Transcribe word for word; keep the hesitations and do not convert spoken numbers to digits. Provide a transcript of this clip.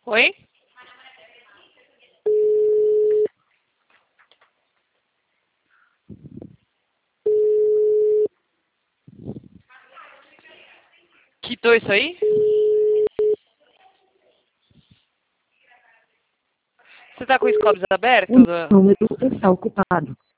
Oi? Quitou isso aí? Você tá com o Scopus aberto? O número está ocupado.